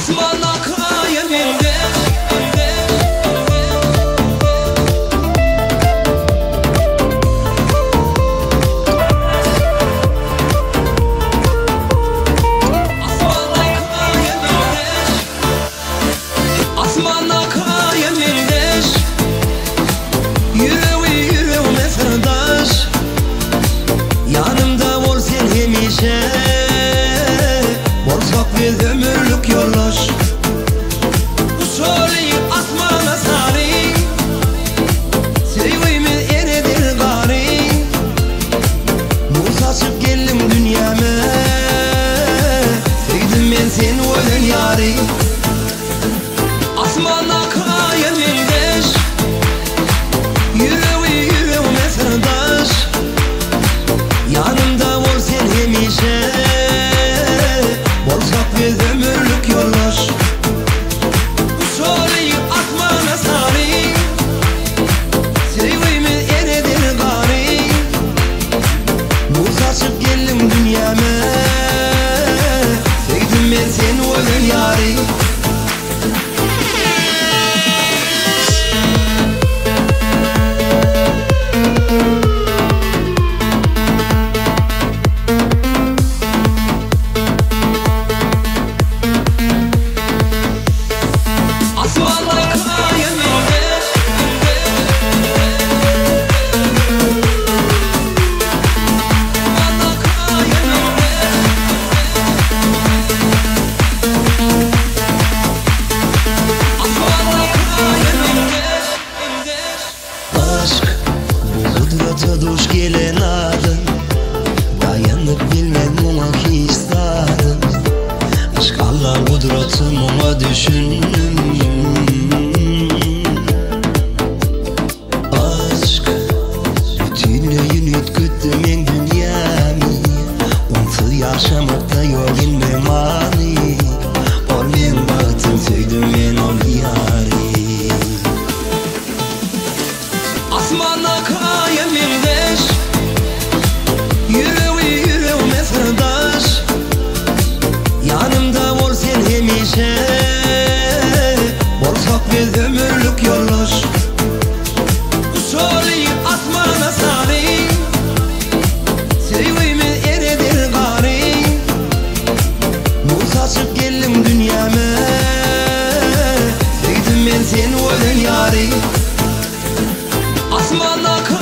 Asmana kayeminde Asmana kayeminde yüreğime sırdaş, yanımda ol sen hemişe. Ortak bir ömürlük yoldaş. Usulü asmana sarı, sevgimi eredir gari. Nur saçıp geldim dünyama, sevdim ben seni ölen yari. Asmana kayeminde yüreğime sırdaş, yanımda ol sen hemişe. Ortak bir ömürlük yoldaş. Usulü asmana sarı, sevgimi eredir gari. Nur saçıp geldim dünyama, sevdim ben seni ölen yari. Duş gelen adın, dayanıp bilmem ona istedim. Aşk Allah kudretim ona düşündüm. Aşk bütünlüğün ütküttüm en dünyamı. Onsuz yaşamakta yok inme mani. Ol men baktım söydüm men ol yari. Asmana kayeminde yüreğime sırdaş, yanımda ol sen hemişe. Ortak bir ömürlük yoldaş. Usulü asmana sarı, sevgimi eredir gari. Nur saçıp geldim dünyama, sevdim ben seni ölen yari. Asmana